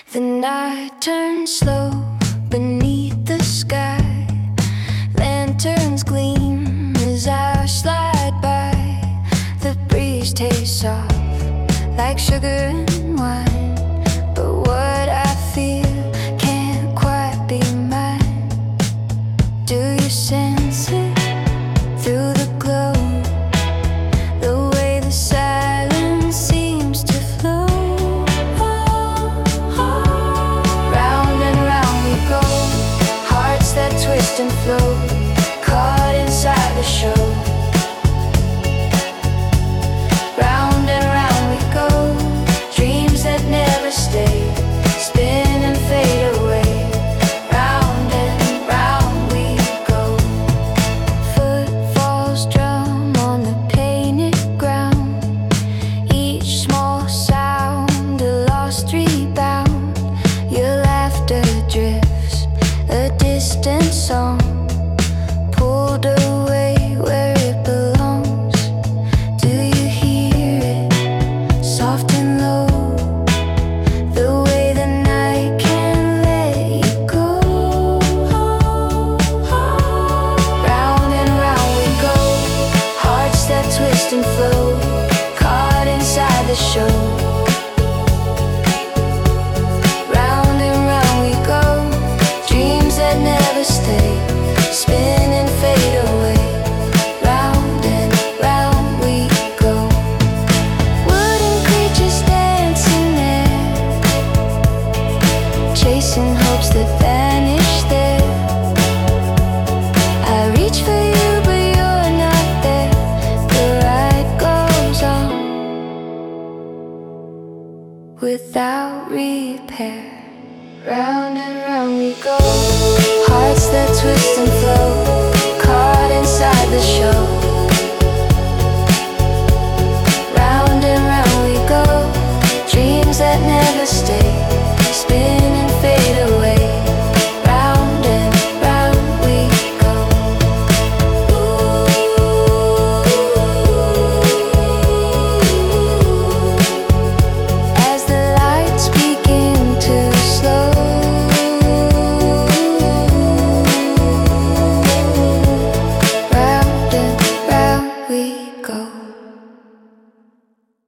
The night turns slow beneath the sky. Lanterns gleam as I slide by. The breeze tastes soft like sugar and wine, but what I feel can't quite be mine. Do you sense it through the glow? The way the silence seems to flow. Round and round we go, hearts that twist and flow, caught inside the show. Round and round we go, dreams that never stay, spin and fade away. Round and round we go. Footfalls drum on the painted ground, each small sound a lost rebound. Your laughter drifts, a distant song, pulled away where it belongs. Do you hear it, soft and low? The way the night can let you go. Round and round we go, hearts that twist and flow, caught inside the show. Round and round we go, dreams that never stay, spin and fade away. Round and round we go. Wooden creatures dancing there, chasing hopes that vanish there. I reach for you but you're not there. The ride goes on without repair. Round and round we go, hearts that twist and flow, caught inside the show.